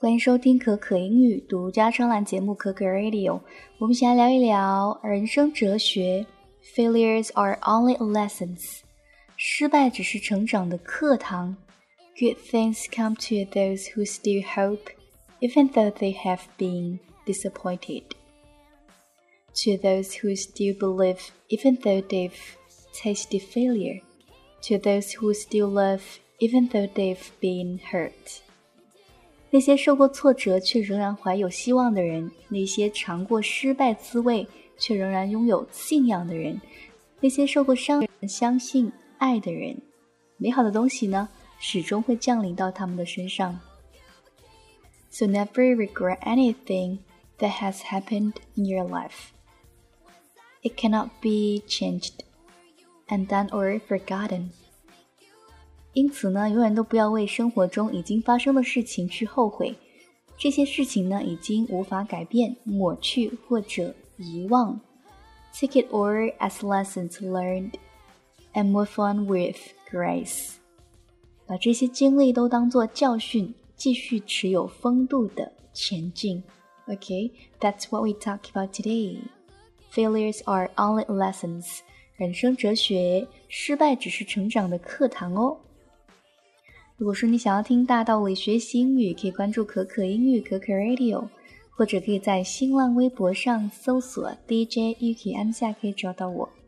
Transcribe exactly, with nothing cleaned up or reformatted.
欢迎收听可可英语独家专栏节目可可 Radio。 我们先来聊一聊人生哲学。 Failures are only lessons， 失败只是成长的课堂。 Good things come to those who still hope, even though they have been disappointed. To those who still believe, even though they've tasted failure. To those who still love, even though they've been hurt. 那些受过挫折却仍然怀有希望的人，那些尝过失败滋味却仍然拥有信仰的人，那些受过伤人相信爱的人，美好的东西呢，始终会降临到他们的身上。 So never regret anything that has happened in your life. It cannot be changed, undone or forgotten.因此呢，永远都不要为生活中已经发生的事情去后悔，这些事情呢，已经无法改变、抹去或者遗忘。 Take it all as lessons learned and move on with grace. 把这些经历都当作教训，继续持有风度的前进。 Okay, that's what we talk about today. Failures are only lessons. 人生哲学，失败只是成长的课堂哦。如果说你想要听大道理学习英语，可以关注可可英语可可 Radio， 或者可以在新浪微博上搜索 D J Yuki 安夏可以找到我。